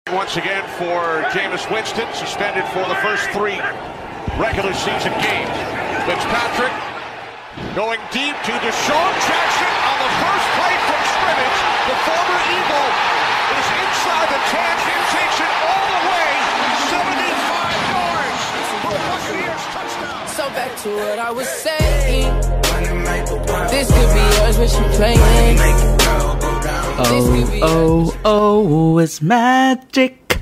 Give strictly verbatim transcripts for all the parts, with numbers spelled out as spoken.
Once again for Jameis Winston, suspended for the first three regular season games. Fitzpatrick going deep to Deshaun Jackson on the first play from scrimmage. The former Eagle is inside the ten and takes it all the way, seventy-five yards for the Buccaneers touchdown. So back to what I was saying. This could be yours, what you playing. Oh, oh, oh, it's magic.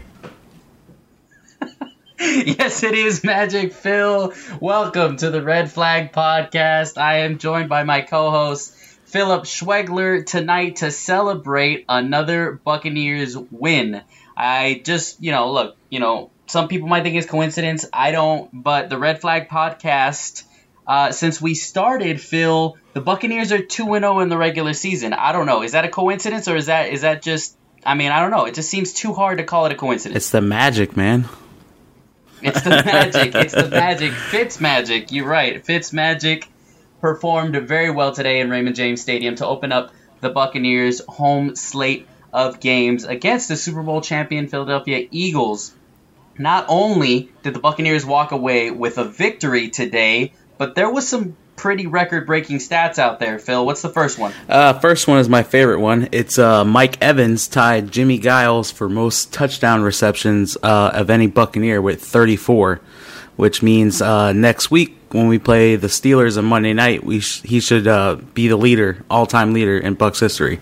Yes, it is magic, Phil. Welcome to the Red Flag Podcast. I am joined by my co-host, Philip Schwegler, tonight to celebrate another Buccaneers win. I just, you know, look, you know, some people might think it's coincidence. I don't, but the Red Flag Podcast, uh, since we started, Phil, the Buccaneers are two and oh in the regular season. I don't know. Is that a coincidence or is that is that just, I mean, I don't know. It just seems too hard to call it a coincidence. It's the magic, man. It's the magic. It's the magic. Fitz magic. You're right. Fitz magic performed very well today in Raymond James Stadium to open up the Buccaneers' home slate of games against the Super Bowl champion Philadelphia Eagles. Not only did the Buccaneers walk away with a victory today, but there was some pretty record-breaking stats out there. Phil, what's the first one? Uh, first one is my favorite one. It's uh, Mike Evans tied Jimmy Giles for most touchdown receptions uh, of any Buccaneer with thirty-four, which means uh, next week when we play the Steelers on Monday night, we sh- he should uh, be the leader, all-time leader in Bucs history.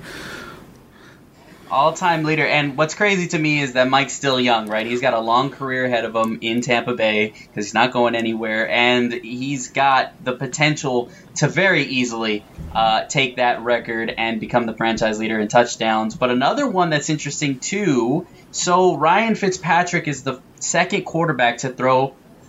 All-time leader, and what's crazy to me is that Mike's still young, right? He's got a long career ahead of him in Tampa Bay because he's not going anywhere, and he's got the potential to very easily uh, take that record and become the franchise leader in touchdowns. But another one that's interesting too, so Ryan Fitzpatrick is the second quarterback to throw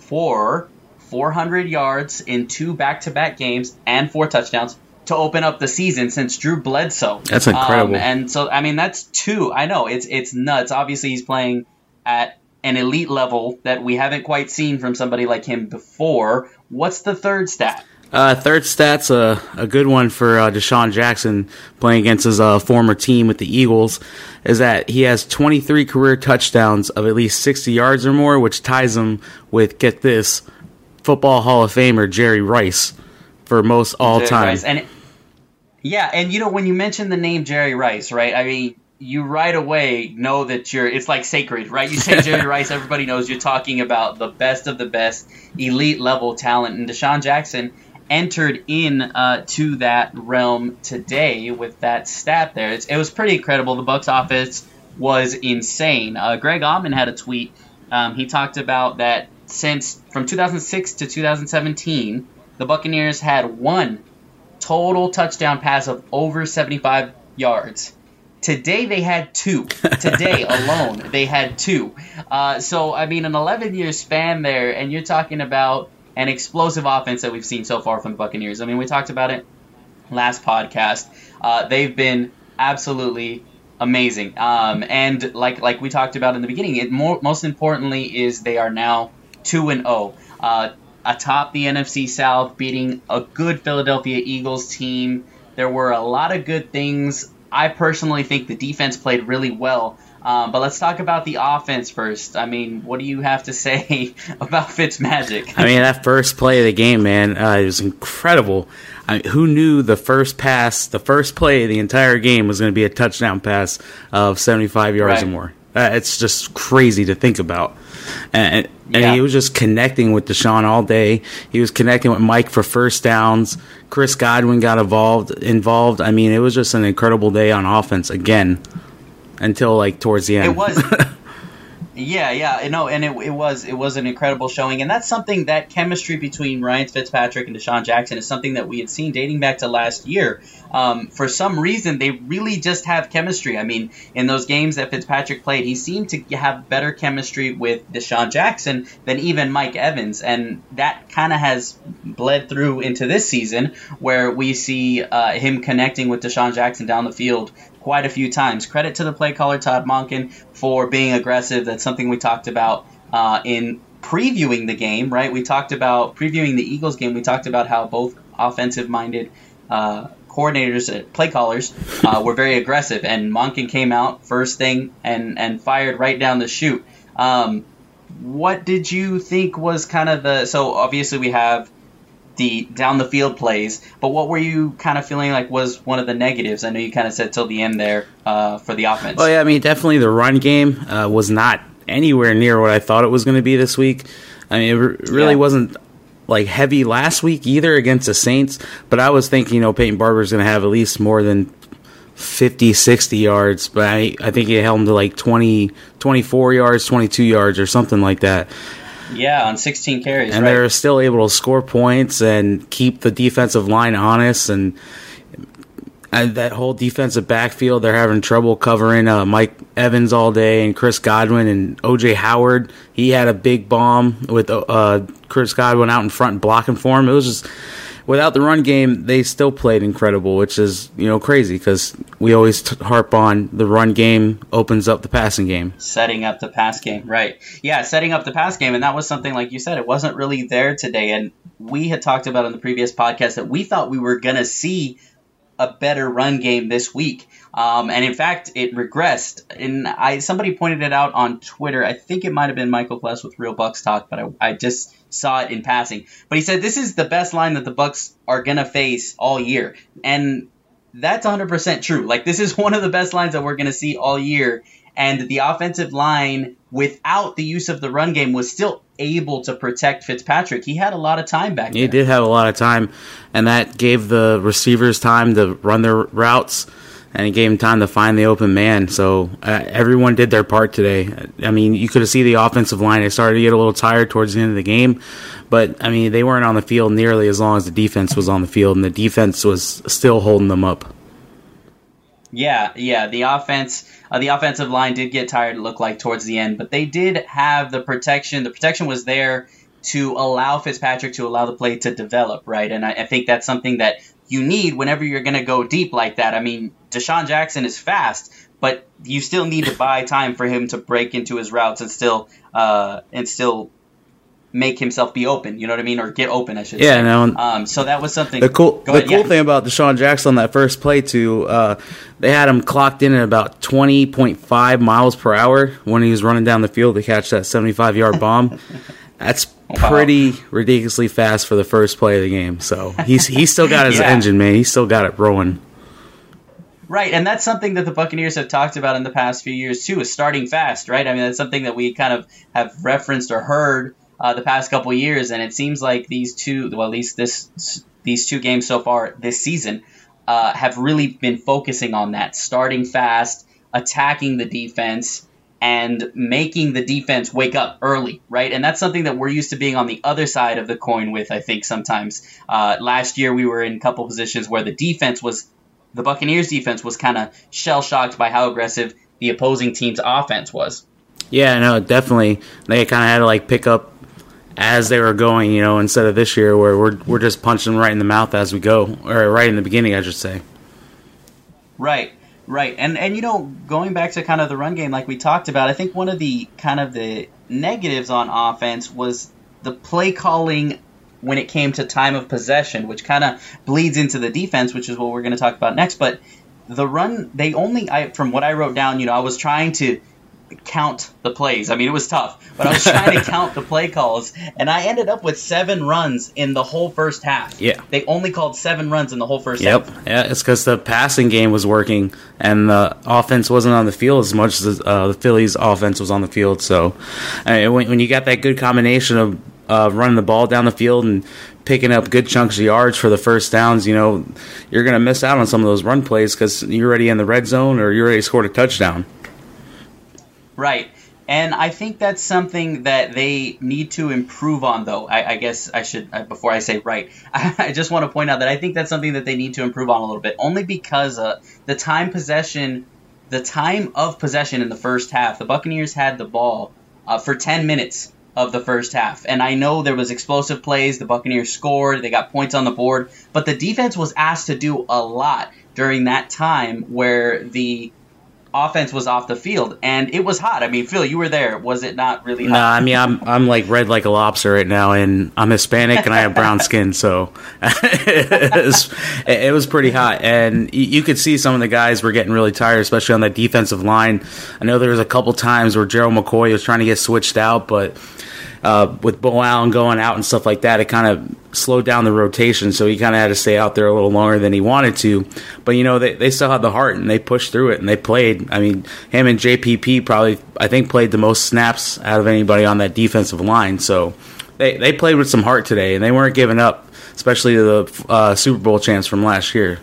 for four hundred yards in two back-to-back games and four touchdowns to open up the season since Drew Bledsoe. That's incredible. Um, and so, I mean, that's two. I know, it's it's nuts. Obviously, he's playing at an elite level that we haven't quite seen from somebody like him before. What's the third stat? Uh, third stat's a, a good one for uh, Deshaun Jackson playing against his uh, former team with the Eagles, is that he has twenty-three career touchdowns of at least sixty yards or more, which ties him with, get this, Football Hall of Famer Jerry Rice for most all-time. And Yeah, and you know, when you mention the name Jerry Rice, right, I mean, you right away know that you're, it's like sacred, right? You say Jerry Rice, everybody knows you're talking about the best of the best, elite level talent, and Deshaun Jackson entered in uh, to that realm today with that stat there. It's, it was pretty incredible. The Bucs offense was insane. Uh, Greg Auman had a tweet. Um, he talked about that since, from two thousand six to two thousand seventeen, the Buccaneers had one total touchdown pass of over seventy-five yards. Today they had two. Today alone they had two. Uh, so, I mean, an eleven-year span there, and you're talking about an explosive offense that we've seen so far from the Buccaneers. I mean, we talked about it last podcast. Uh, they've been absolutely amazing. Um, and like like we talked about in the beginning, it more, most importantly is they are now two and oh. Uh, atop the N F C South, beating a good Philadelphia Eagles team. There were a lot of good things. I personally think the defense played really well. Um, but let's talk about the offense first. I mean, what do you have to say about Fitzmagic? I mean, that first play of the game, man, uh, it was incredible. I mean, who knew the first pass, the first play of the entire game was going to be a touchdown pass of seventy-five yards right. or more? Uh, it's just crazy to think about. And, and yeah. he was just connecting with Deshaun all day. He was connecting with Mike for first downs. Chris Godwin got involved. Involved. I mean, it was just an incredible day on offense again until like towards the end. It was. Yeah, yeah, no, and it it was it was an incredible showing, and that's something, that chemistry between Ryan Fitzpatrick and Deshaun Jackson is something that we had seen dating back to last year. Um, for some reason, they really just have chemistry. I mean, in those games that Fitzpatrick played, he seemed to have better chemistry with Deshaun Jackson than even Mike Evans, and that kind of has bled through into this season, where we see uh, him connecting with Deshaun Jackson down the field quite a few times. Credit to the play caller, Todd Monken, for being aggressive. That's something we talked about uh, in previewing the game, right? We talked about previewing the Eagles game. We talked about how both offensive-minded uh, coordinators, uh, play callers, uh, were very aggressive, and Monken came out first thing and, and fired right down the chute. Um, what did you think was kind of the – so obviously we have the down the field plays, but what were you kind of feeling like was one of the negatives? I know you kind of said till the end there uh, for the offense. Well, yeah, I mean, definitely the run game uh, was not anywhere near what I thought it was going to be this week. I mean, it re- really yeah. wasn't like heavy last week either against the Saints, but I was thinking, you know, Peyton Barber's going to have at least more than fifty, sixty yards, but I, I think he held him to like twenty, twenty-four yards, twenty-two yards or something like that. Yeah, on sixteen carries, and right. they're still able to score points and keep the defensive line honest. And, and that whole defensive backfield, they're having trouble covering uh, Mike Evans all day and Chris Godwin and O J Howard. He had a big bomb with uh, Chris Godwin out in front and blocking for him. It was just, without the run game, they still played incredible, which is, you know, crazy because we always t- harp on the run game opens up the passing game. Setting up the pass game, right. Yeah, setting up the pass game, and that was something, like you said, it wasn't really there today, and we had talked about on the previous podcast that we thought we were going to see a better run game this week, um, and in fact, it regressed, and I somebody pointed it out on Twitter. I think it might have been Michael Pless with Real Bucks Talk, but I, I just saw it in passing. But he said this is the best line that the Bucks are going to face all year, and that's one hundred percent true. Like, this is one of the best lines that we're going to see all year, and the offensive line, without the use of the run game, was still able to protect Fitzpatrick. He had a lot of time back there. He did have a lot of time, and that gave the receivers time to run their routes, and it gave him time to find the open man. So uh, everyone did their part today. I mean, you could have seen the offensive line. They started to get a little tired towards the end of the game, but, I mean, they weren't on the field nearly as long as the defense was on the field, and the defense was still holding them up. Yeah, yeah, the offense, uh, the offensive line did get tired, it looked like, towards the end, but they did have the protection. The protection was there to allow Fitzpatrick to allow the play to develop, right? And I, I think that's something that you need whenever you're going to go deep like that. I mean, Deshaun Jackson is fast, but you still need to buy time for him to break into his routes and still uh, and still make himself be open. You know what I mean, or get open, I should yeah, say. No, um, so that was something. The cool, the ahead, cool yeah. thing about Deshaun Jackson on that first play too, uh, they had him clocked in at about twenty point five miles per hour when he was running down the field to catch that seventy-five yard bomb. That's pretty wow. ridiculously fast for the first play of the game. So he's he's still got his yeah. engine, man. He's still got it rolling. Right, and that's something that the Buccaneers have talked about in the past few years too, is starting fast, right? I mean, that's something that we kind of have referenced or heard uh, the past couple of years, and it seems like these two, well, at least this these two games so far this season, uh, have really been focusing on that, starting fast, attacking the defense, and making the defense wake up early, right? And that's something that we're used to being on the other side of the coin with, I think, sometimes. Uh, last year we were in a couple positions where the defense was, the Buccaneers defense was kind of shell-shocked by how aggressive the opposing team's offense was. Yeah, no, definitely. They kind of had to like pick up as they were going, you know, instead of this year where we're we're just punching them right in the mouth as we go, or right in the beginning, I should say. Right. Right, and and you know, going back to kind of the run game like we talked about, I think one of the kind of the negatives on offense was the play calling when it came to time of possession, which kind of bleeds into the defense, which is what we're going to talk about next. But the run, they only, I, from what I wrote down, you know, I was trying to count the plays. I mean, it was tough, but I was trying to count the play calls, and I ended up with seven runs in the whole first half. Yeah. They only called seven runs in the whole first yep. half. Yep. Yeah, it's because the passing game was working, and the offense wasn't on the field as much as uh, the Phillies' offense was on the field. So I mean, when, when you got that good combination of uh, running the ball down the field and picking up good chunks of yards for the first downs, you know, you're going to miss out on some of those run plays because you're already in the red zone or you're already scored a touchdown. Right. And I think that's something that they need to improve on, though. I, I guess I should, before I say right, I just want to point out that I think that's something that they need to improve on a little bit, only because uh, the time possession, the time of possession in the first half, the Buccaneers had the ball uh, for ten minutes of the first half. And I know there was explosive plays, the Buccaneers scored, they got points on the board, but the defense was asked to do a lot during that time where the offense was off the field, and it was hot. I mean, Phil, you were there. Was it not really hot? No, nah, I mean, I'm I'm like red like a lobster right now, and I'm Hispanic and I have brown skin, so it, was, it was pretty hot. And you, you could see some of the guys were getting really tired, especially on that defensive line. I know there was a couple times where Gerald McCoy was trying to get switched out, but uh, with Bo Allen going out and stuff like that, it kind of slowed down the rotation, so he kind of had to stay out there a little longer than he wanted to. But, you know, they, they still had the heart, and they pushed through it, and they played. I mean, him and J P P probably, I think, played the most snaps out of anybody on that defensive line. So they, they played with some heart today, and they weren't giving up, especially to the uh, Super Bowl champs from last year.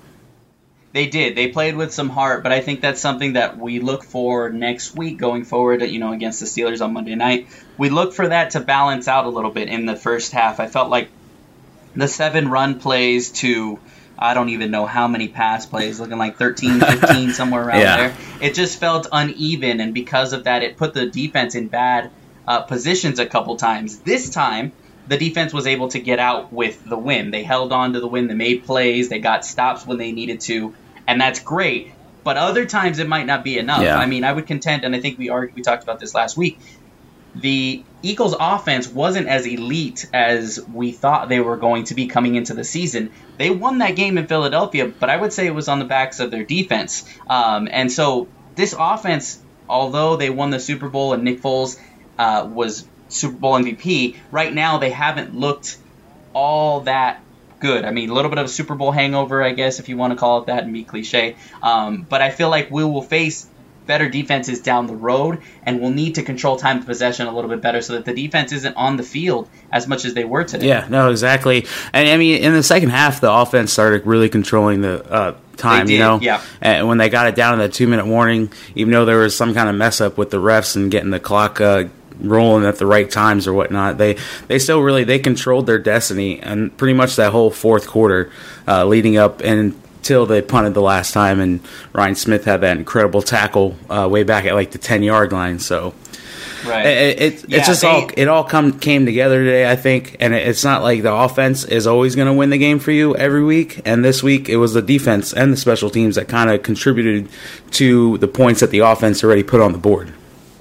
They did. They played with some heart, but I think that's something that we look for next week going forward, you know, against the Steelers on Monday night. We look for that to balance out a little bit in the first half. I felt like the seven run plays to, I don't even know how many pass plays, looking like thirteen, fifteen, somewhere around yeah. there. It just felt uneven, and because of that, it put the defense in bad uh, positions a couple times. This time, the defense was able to get out with the win. They held on to the win. They made plays. They got stops when they needed to, and that's great. But other times, it might not be enough. Yeah. I mean, I would contend, and I think we argued, we talked about this last week, the Eagles' offense wasn't as elite as we thought they were going to be coming into the season. They won that game in Philadelphia, but I would say it was on the backs of their defense. Um, and so this offense, although they won the Super Bowl and Nick Foles uh, was Super Bowl M V P, right now they haven't looked all that good. I mean, a little bit of a Super Bowl hangover, I guess, if you want to call it that and be cliche. Um, but I feel like we will face better defenses down the road, and we'll need to control time of possession a little bit better so that the defense isn't on the field as much as they were today. Yeah, no, exactly. And I mean, in the second half, the offense started really controlling the uh, time, They did, you know? yeah. And when they got it down to that two-minute warning, even though there was some kind of mess-up with the refs and getting the clock uh, rolling at the right times or whatnot, they, they still really, they controlled their destiny, and pretty much that whole fourth quarter uh, leading up and till they punted the last time, and Ryan Smith had that incredible tackle uh, way back at like the ten-yard line. So right. it, it, Yeah, it's just they- all it all come came together today, I think. And it, it's not like the offense is always going to win the game for you every week. And this week it was the defense and the special teams that kind of contributed to the points that the offense already put on the board.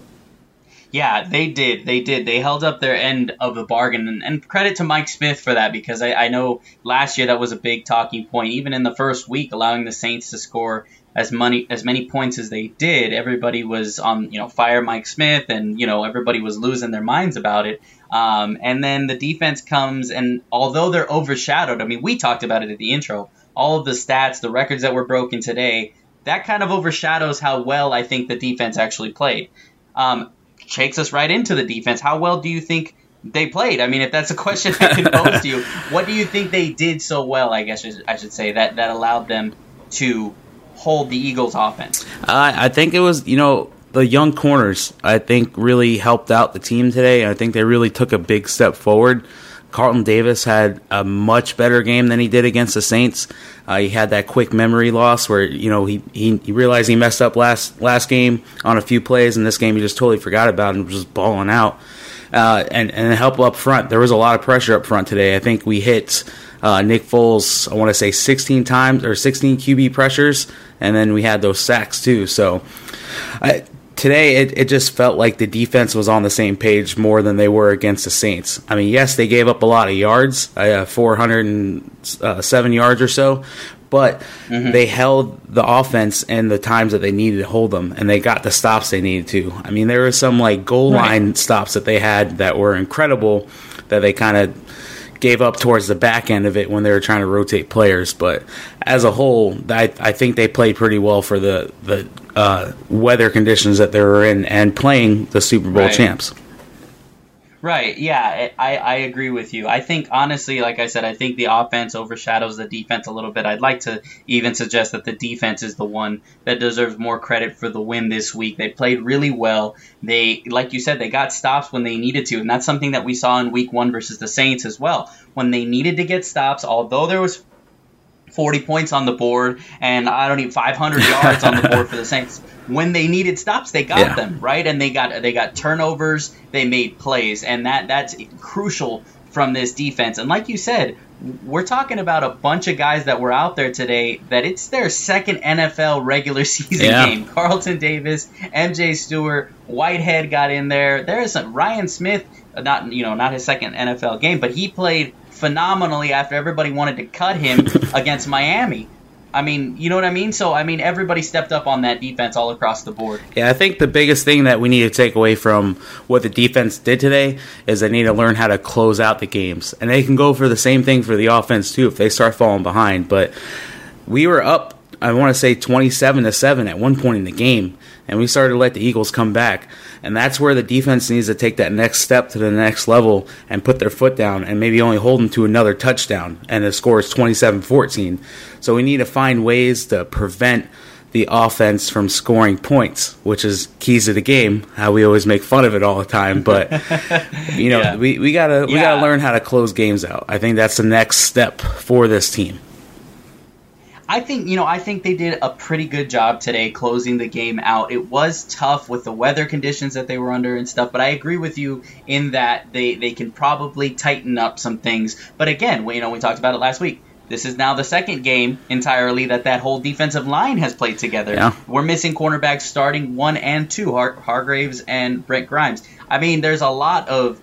Yeah, they did. They did. They held up their end of the bargain. And, and credit to Mike Smith for that, because I, I know last year that was a big talking point. Even in the first week, allowing the Saints to score as many as many points as they did, everybody was on, you know, fire Mike Smith, and, you know, everybody was losing their minds about it. Um, and then the defense comes, and although they're overshadowed, I mean, we talked about it at the intro, all of the stats, the records that were broken today, that kind of overshadows how well I think the defense actually played. Um, takes us right into the defense. How well do you think they played? I mean, if that's a question I can pose to you, what do you think they did so well, I guess I should say, that, that allowed them to hold the Eagles' offense? Uh, I think it was, you know, the young corners, I think, really helped out the team today. I think they really took a big step forward. Carlton Davis had a much better game than he did against the Saints. Uh, he had that quick memory loss where, you know, he, he, he realized he messed up last last game on a few plays, and this game he just totally forgot about and was just balling out. Uh, and, and help up front. There was a lot of pressure up front today. I think we hit uh, Nick Foles, I want to say sixteen times, or sixteen Q B pressures, and then we had those sacks too. So I, today it, it just felt like the defense was on the same page more than they were against the Saints. I mean, yes, they gave up a lot of yards, uh, four hundred seven yards or so, but mm-hmm. they held the offense and the times that they needed to hold them, and they got the stops they needed to. I mean, there were some like goal right. line stops that they had that were incredible that they kind of gave up towards the back end of it when they were trying to rotate players. But as a whole, I, I think they played pretty well for the, the uh, weather conditions that they were in and playing the Super Bowl right. champs. Right, yeah, I, I agree with you. I think, honestly, like I said, I think the offense overshadows the defense a little bit. I'd like to even suggest that the defense is the one that deserves more credit for the win this week. They played really well. They, like you said, they got stops when they needed to, and that's something that we saw in week one versus the Saints as well. When they needed to get stops, although there was forty points on the board and I don't need five hundred yards on the board for the Saints, when they needed stops, they got yeah. them, right? And they got they got turnovers, they made plays, and that that's crucial from this defense. And like you said, we're talking about a bunch of guys that were out there today that it's their second N F L regular season yeah. game. Carlton Davis, M J Stewart, Whitehead got in there. There's some, Ryan Smith, not you know not his second N F L game, but he played phenomenally after everybody wanted to cut him against Miami. I mean, you know what I mean? So, I mean, everybody stepped up on that defense all across the board. Yeah, I think the biggest thing that we need to take away from what the defense did today is they need to learn how to close out the games. And they can go for the same thing for the offense, too, if they start falling behind. But we were up, I want to say, twenty-seven to seven at one point in the game, and we started to let the Eagles come back. And that's where the defense needs to take that next step to the next level and put their foot down and maybe only hold them to another touchdown. And the score is twenty-seven fourteen. So we need to find ways to prevent the offense from scoring points, which is keys to the game, how we always make fun of it all the time. But, you know, yeah. we, we got to we yeah. gotta learn how to close games out. I think that's the next step for this team. I think, you know, I think they did a pretty good job today closing the game out. It was tough with the weather conditions that they were under and stuff, but I agree with you in that they, they can probably tighten up some things. But again, we, you know, we talked about it last week. This is now the second game entirely that that whole defensive line has played together. Yeah. We're missing cornerbacks starting one and two, Har- Hargraves and Brent Grimes. I mean, there's a lot of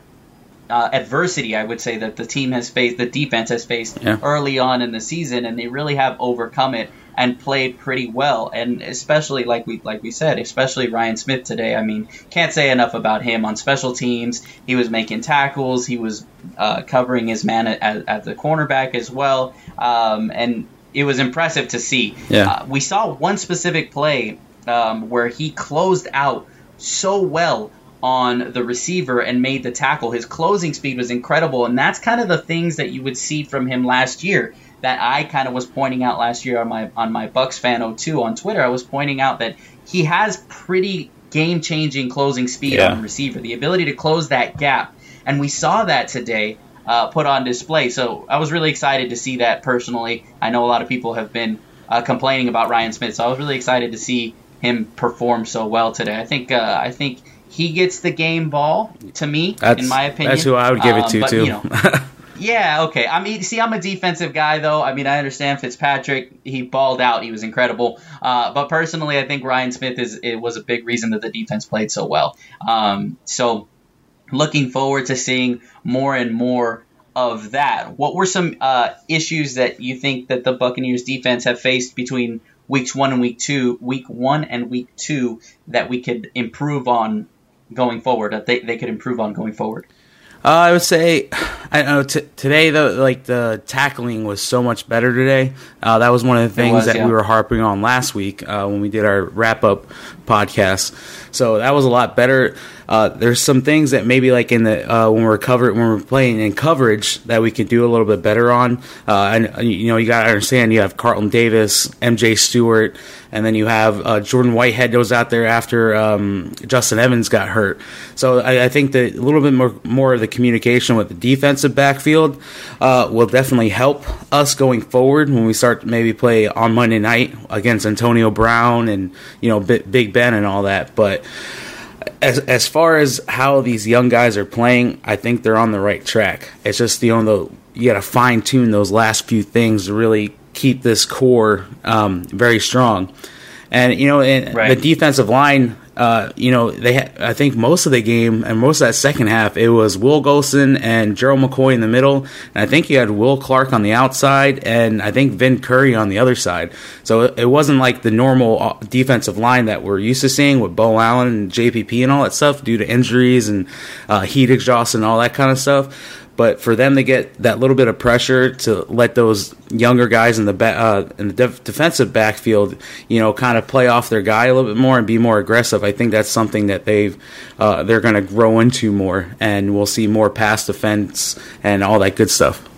Uh, adversity, I would say, that the team has faced, the defense has faced yeah. early on in the season, and they really have overcome it and played pretty well. And especially, like we like we said, especially Ryan Smith today. I mean, can't say enough about him on special teams. He was making tackles. He was uh, covering his man at, at the cornerback as well, um, and it was impressive to see. Yeah. Uh, we saw one specific play um, where he closed out so well on the receiver and made the tackle. His closing speed was incredible, and that's kind of the things that you would see from him last year that I kind of was pointing out last year on my on my Bucks Fan oh two on Twitter. I was pointing out that he has pretty game-changing closing speed yeah. on the receiver, the ability to close that gap, and we saw that today uh, put on display. So I was really excited to see that personally. I know a lot of people have been uh, complaining about Ryan Smith, so I was really excited to see him perform so well today. I think uh, I think he gets the game ball, to me, that's, in my opinion. That's who I would give it to, um, but, too. You know, yeah, okay. I mean, see, I'm a defensive guy, though. I mean, I understand Fitzpatrick. He balled out. He was incredible. Uh, but personally, I think Ryan Smith is it was a big reason that the defense played so well. Um, so looking forward to seeing more and more of that. What were some uh, issues that you think that the Buccaneers defense have faced between weeks one and week two, week one and week two, that we could improve on going forward, that they, they could improve on going forward? Uh, I would say, I don't know, t- today, the like the tackling was so much better today. Uh, that was one of the things was, that yeah. we were harping on last week uh, when we did our wrap-up podcast. So that was a lot better. Uh, there's some things that maybe like in the uh, when we're covered when we're playing in coverage that we could do a little bit better on. Uh, and you know, you got to understand, you have Carlton Davis, M J Stewart, and then you have uh, Jordan Whitehead goes out there after um, Justin Evans got hurt. So I, I think that a little bit more more of the communication with the defensive backfield uh, will definitely help us going forward when we start to maybe play on Monday night against Antonio Brown and you know Big Ben and all that. But As as far as how these young guys are playing, I think they're on the right track. It's just you know the, you got to fine tune those last few things to really keep this core um, very strong. And you know, in right. the defensive line, uh, you know, they ha- I think most of the game and most of that second half, it was Will Golson and Gerald McCoy in the middle, and I think you had Will Clark on the outside, and I think Vin Curry on the other side. So it, it wasn't like the normal defensive line that we're used to seeing with Bo Allen and J P P and all that stuff due to injuries and uh, heat exhaust and all that kind of stuff. But for them to get that little bit of pressure to let those younger guys in the ba- uh, in the def- defensive backfield, you know, kind of play off their guy a little bit more and be more aggressive, I think that's something that they've uh, they're going to grow into more, and we'll see more pass defense and all that good stuff.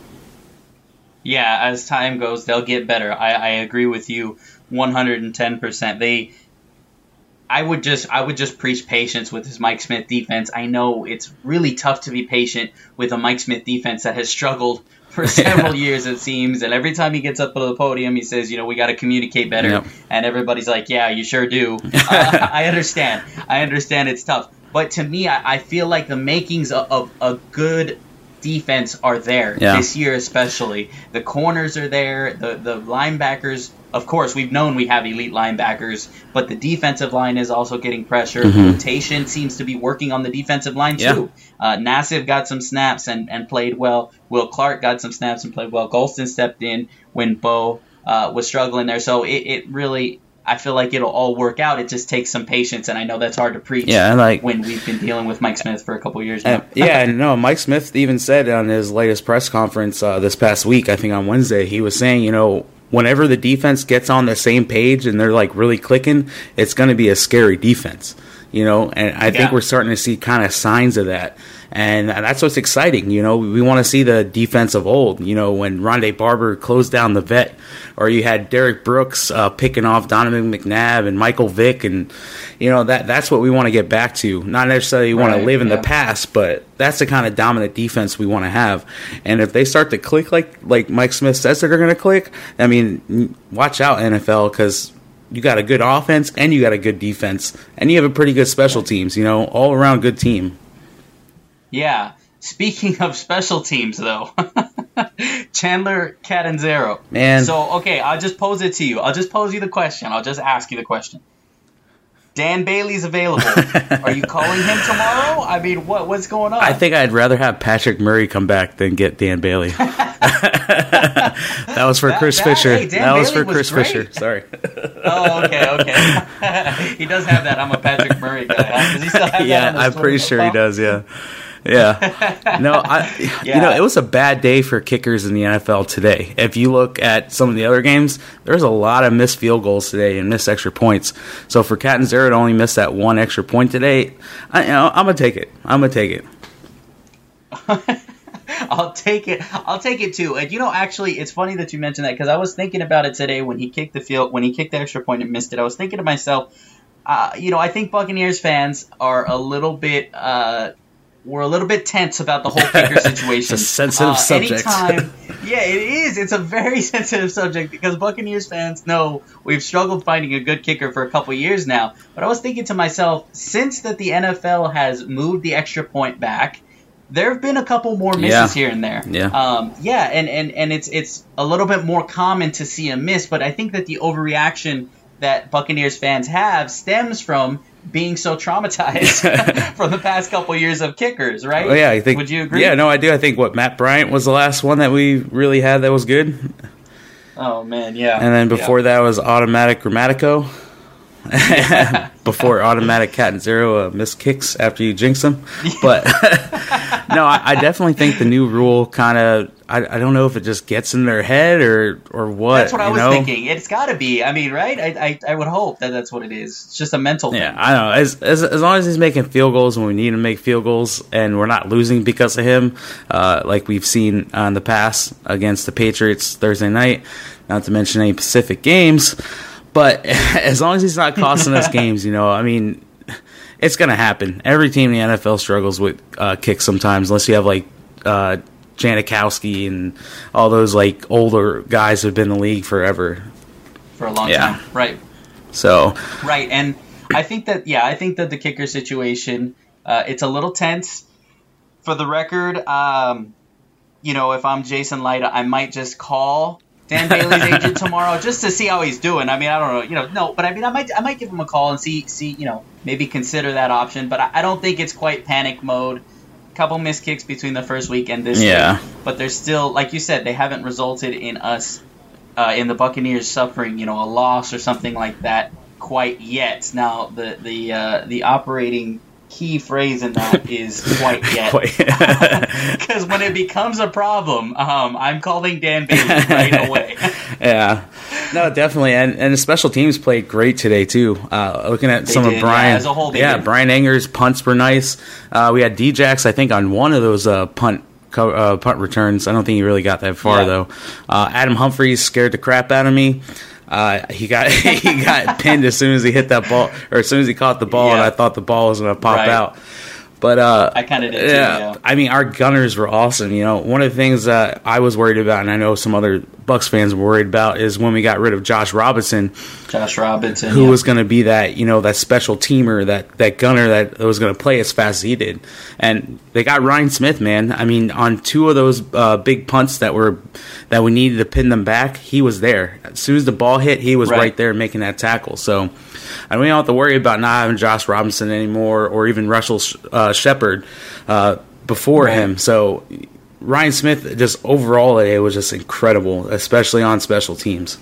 Yeah, as time goes, they'll get better. I, I agree with you one hundred ten percent. They. I would just I would just preach patience with this Mike Smith defense. I know it's really tough to be patient with a Mike Smith defense that has struggled for several yeah. years, it seems. And every time he gets up to the podium, he says, you know, we got to communicate better. Yep. And everybody's like, yeah, you sure do. uh, I understand. I understand it's tough. But to me, I, I feel like the makings of, of a good defense are there yeah. this year, especially. The corners are there. The the linebackers, of course, we've known we have elite linebackers, but the defensive line is also getting pressure. Mm-hmm. Rotation seems to be working on the defensive line, yeah. too. Uh, Nassib got some snaps and, and played well. Will Clark got some snaps and played well. Golston stepped in when Bo uh, was struggling there. So it, it really... I feel like it'll all work out. It just takes some patience, and I know that's hard to preach yeah, like, when we've been dealing with Mike Smith for a couple years now. And, yeah, and no, Mike Smith even said on his latest press conference uh, this past week, I think on Wednesday, he was saying, you know, whenever the defense gets on the same page and they're like really clicking, it's going to be a scary defense, you know, and I think yeah. we're starting to see kind of signs of that. And that's what's exciting, you know. We want to see the defense of old, you know, when Rondé Barber closed down the vet, or you had Derek Brooks uh, picking off Donovan McNabb and Michael Vick, and you know that that's what we want to get back to. Not necessarily we want right, to live in yeah. the past, but that's the kind of dominant defense we want to have. And if they start to click like like Mike Smith says they're going to click, I mean, watch out N F L, because you got a good offense and you got a good defense, and you have a pretty good special teams. You know, all around good team. Yeah. Speaking of special teams, though, Chandler Catanzaro. Man. So, okay, I'll just pose it to you. I'll just pose you the question. I'll just ask you the question. Dan Bailey's available. Are you calling him tomorrow? I mean, what what's going on? I think I'd rather have Patrick Murray come back than get Dan Bailey. That was for that, Chris that, Fisher. Hey, Dan that was Bailey for Chris was Fisher. Sorry. Oh, okay, okay. He does have that. I'm a Patrick Murray guy. Huh? Does he still have Yeah, that on his I'm pretty Twitter sure he profile? does. Yeah. Yeah. No, I Yeah. you know, it was a bad day for kickers in the N F L today. If you look at some of the other games, there's a lot of missed field goals today and missed extra points. So for Catanzaro to only miss that one extra point today, I, you know, I'm gonna take it. I'm gonna take it. I'll take it. I'll take it too. And you know, actually, it's funny that you mentioned that, because I was thinking about it today when he kicked the field, when he kicked the extra point and missed it. I was thinking to myself, uh, you know, I think Buccaneers fans are a little bit, uh, we're a little bit tense about the whole kicker situation. It's a sensitive uh, subject. Anytime, yeah, it is. It's a very sensitive subject, because Buccaneers fans know we've struggled finding a good kicker for a couple years now. But I was thinking to myself, since that the N F L has moved the extra point back, there have been a couple more misses Yeah. here and there. Yeah. Um, yeah, and, and, and it's it's a little bit more common to see a miss, but I think that the overreaction that Buccaneers fans have stems from being so traumatized from the past couple years of kickers, right? Oh yeah, I think. Would you agree? Yeah, no, I do. I think what Matt Bryant was the last one that we really had that was good, Oh man, yeah. and then before yeah. that was Automatic Grammatico. Before Automatic Catanzaro uh, missed kicks after you jinx them. But no, I, I definitely think the new rule kind of, I, I don't know if it just gets in their head or or what. That's what I you was know? thinking. It's got to be. I mean, right? I, I I would hope that that's what it is. It's just a mental Yeah, thing. I know. As, as as long as he's making field goals when we need him to make field goals, and we're not losing because of him, uh, like we've seen uh, in the past against the Patriots Thursday night, not to mention any Pacific games. But as long as he's not costing us games, you know, I mean, it's going to happen. Every team in the N F L struggles with uh, kicks sometimes, unless you have, like, uh, Janikowski and all those, like, older guys who have been in the league forever. For a long Yeah. time. Right. So, Right, and I think that, yeah, I think that the kicker situation, uh, it's a little tense. For the record, um, you know, if I'm Jason Light, I might just call Dan Bailey's agent tomorrow just to see how he's doing. I mean, I don't know, you know, no, but I mean, I might, I might give him a call and see, see, you know, maybe consider that option. But I, I don't think it's quite panic mode. Couple missed kicks between the first week and this Yeah. week, but they're still, like you said, they haven't resulted in us, uh, in the Buccaneers suffering, you know, a loss or something like that quite yet. Now, the the uh, the operating key phrase in that is quite yet. Because when it becomes a problem, um, I'm calling Dan Bailey right away. yeah. No, definitely. And and the special teams played great today, too. Uh, looking at They some did, of Brian. yeah, as a whole, they yeah, did. Brian Enger's punts were nice. Uh, we had D-Jax, I think, on one of those uh, punt co- uh, punt returns. I don't think he really got that far, Yeah. though. Uh, Adam Humphries scared the crap out of me. Uh, he got he got pinned as soon as he hit that ball, or as soon as he caught the ball, Yeah. and I thought the ball was going to pop Right. out. But uh, I kind of did too. Yeah, Yeah. I mean, our gunners were awesome. You know, one of the things that I was worried about, and I know some other Bucks fans were worried about, is when we got rid of Josh Robinson. Josh Robinson, who yeah. was going to be that, you know, that special teamer, that, that gunner that was going to play as fast as he did. And they got Ryan Smith, man. I mean, on two of those uh, big punts that were that we needed to pin them back, he was there. As soon as the ball hit, he was right, right there making that tackle. So and we don't have to worry about not having Josh Robinson anymore, or even Russell uh, Shepard uh, before right. him. So Ryan Smith, just overall, it was just incredible, especially on special teams.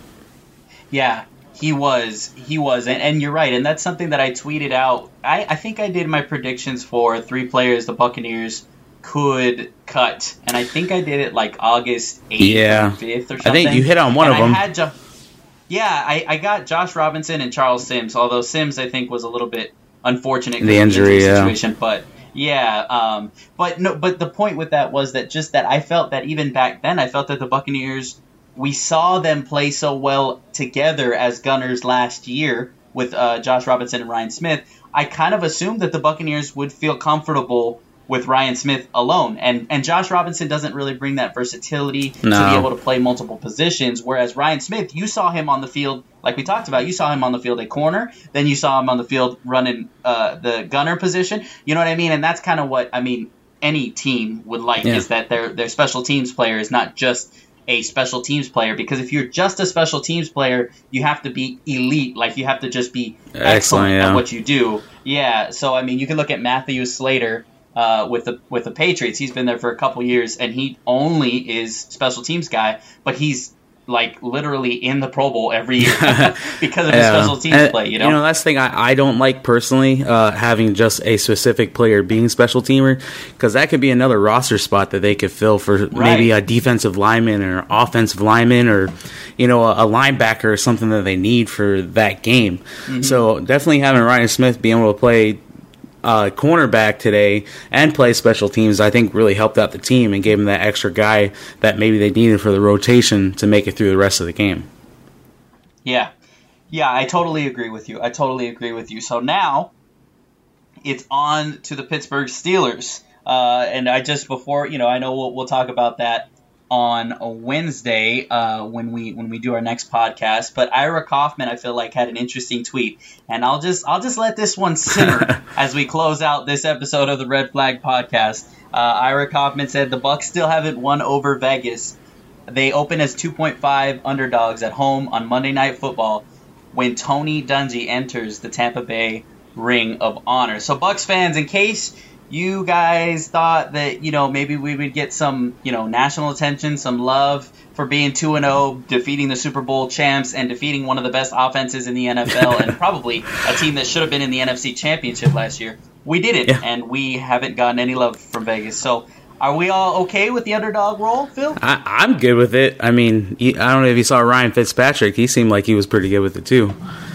Yeah, he was. He was. And, and you're right. And that's something that I tweeted out. I, I think I did my predictions for three players the Buccaneers could cut. And I think I did it like August eighth yeah. or fifth or something. I think you hit on one and of them. I had jo- yeah, I, I got Josh Robinson and Charles Sims, although Sims, I think, was a little bit unfortunate. The injury, the yeah. situation, but yeah, um, but no, but the point with that was that just that I felt that even back then, I felt that the Buccaneers, we saw them play so well together as Gunners last year with uh, Josh Robinson and Ryan Smith. I kind of assumed that the Buccaneers would feel comfortable with Ryan Smith alone, and and Josh Robinson doesn't really bring that versatility no. to be able to play multiple positions, whereas Ryan Smith, you saw him on the field, like we talked about, you saw him on the field at corner, then you saw him on the field running uh, the gunner position, you know what I mean? And that's kind of what, I mean, any team would like, yeah. is that their their special teams player is not just a special teams player, because if you're just a special teams player, you have to be elite, like you have to just be excellent, excellent yeah. at what you do. Yeah, so I mean, you can look at Matthew Slater, Uh, with the with the Patriots. He's been there for a couple years, and he only is special teams guy, but he's like literally in the Pro Bowl every year because of yeah. his special teams and, play. You know, you know that's the thing I, I don't like personally, uh, having just a specific player being special teamer, because that could be another roster spot that they could fill for right. maybe a defensive lineman or offensive lineman, or you know a, a linebacker or something that they need for that game. Mm-hmm. So definitely having Ryan Smith be able to play Uh, cornerback today and play special teams, I think really helped out the team and gave them that extra guy that maybe they needed for the rotation to make it through the rest of the game. Yeah. Yeah, I totally agree with you. I totally agree with you. So now it's on to the Pittsburgh Steelers. Uh, and I just before, you know, I know we'll, we'll talk about that on a Wednesday uh, when we when we do our next podcast. But Ira Kaufman, I feel like, had an interesting tweet, and I'll just I'll just let this one simmer as we close out this episode of the Red Flag Podcast. Uh, Ira Kaufman said the Bucs still haven't won over Vegas. They open as two point five underdogs at home on Monday Night Football when Tony Dungy enters the Tampa Bay Ring of Honor. So Bucs fans, in case you guys thought that, you know, maybe we would get some, you know, national attention, some love for being two and oh, defeating the Super Bowl champs and defeating one of the best offenses in the N F L and probably a team that should have been in the N F C Championship last year. We didn't, yeah. and we haven't gotten any love from Vegas. So are we all okay with the underdog role, Phil? I, I'm good with it. I mean, I don't know if you saw Ryan Fitzpatrick. He seemed like he was pretty good with it, too.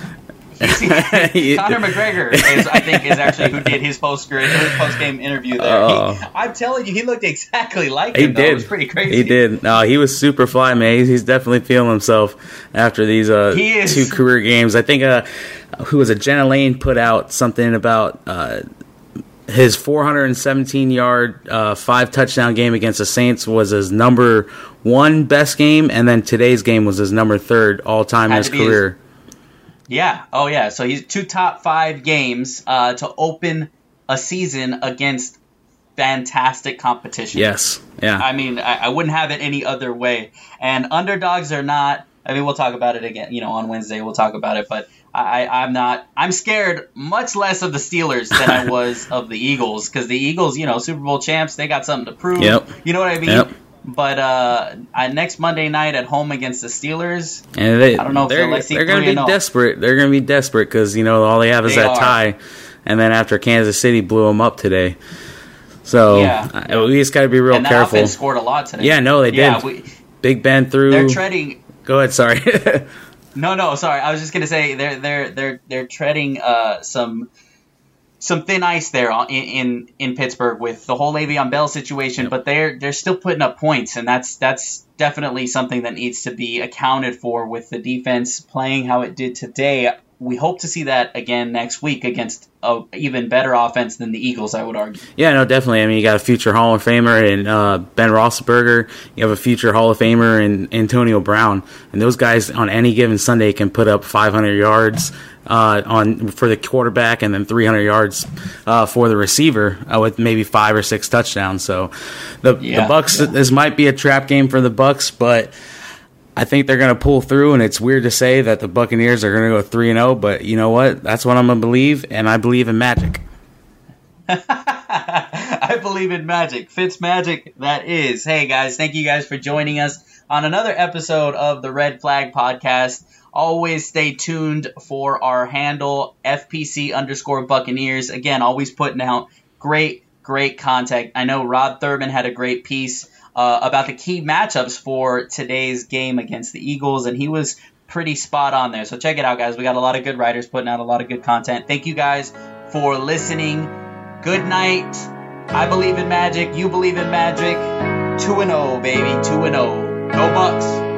Conor McGregor, is, I think, is actually who did his post his post game interview there. Uh, he, I'm telling you, he looked exactly like he him. Did. Though. It was pretty crazy. He did. No, he was super fly, man. He's, he's definitely feeling himself after these uh, two career games. I think uh, who was it? Jenna Lane put out something about uh, his four hundred seventeen yard, uh, five touchdown game against the Saints was his number one best game, and then today's game was his number third all time in his career. His- Yeah. Oh, yeah. So he's two top five games uh, to open a season against fantastic competition. Yes. Yeah. I mean, I, I wouldn't have it any other way. And underdogs are not. I mean, we'll talk about it again. You know, on Wednesday we'll talk about it. But I, I'm not. I'm scared much less of the Steelers than I was of the Eagles, because the Eagles, you know, Super Bowl champs, they got something to prove. Yep. You know what I mean? Yep. But uh, next Monday night at home against the Steelers, and they, I don't know if they're, like they're going to be desperate. They're going to be desperate because, you know, all they have is they that are. tie. And then after Kansas City blew them up today. So yeah. uh, we just got to be real and that careful. Offense scored a lot today. Yeah, no, they yeah, did. We, Big Ben threw. They're treading. Go ahead, sorry. no, no, sorry. I was just going to say they're they're they're they're treading uh, some. Some thin ice there in, in, in Pittsburgh with the whole Le'Veon Bell situation, yep. but they're they're still putting up points, and that's that's definitely something that needs to be accounted for with the defense playing how it did today. we hope to see that again next week against an even better offense than the Eagles, I would argue. Yeah, no, definitely. I mean, you got a future Hall of Famer in uh, Ben Roethlisberger. You have a future Hall of Famer in Antonio Brown. And those guys on any given Sunday can put up five hundred yards uh, on for the quarterback and then three hundred yards uh, for the receiver uh, with maybe five or six touchdowns. So the, yeah, the Bucs, yeah. this might be a trap game for the Bucs, but I think they're going to pull through, and it's weird to say that the Buccaneers are going to go three and oh, but you know what? That's what I'm going to believe, and I believe in magic. I believe in magic. Fitz magic, that is. Hey, guys, thank you guys for joining us on another episode of the Red Flag Podcast. Always stay tuned for our handle, F P C underscore Buccaneers. Again, always putting out great, great content. I know Rob Thurman had a great piece Uh, about the key matchups for today's game against the Eagles, and he was pretty spot on there. So check it out, guys. We got a lot of good writers putting out a lot of good content. Thank you guys for listening. Good night. I believe in magic. You believe in magic. two and oh, baby. two and oh. Go Bucks.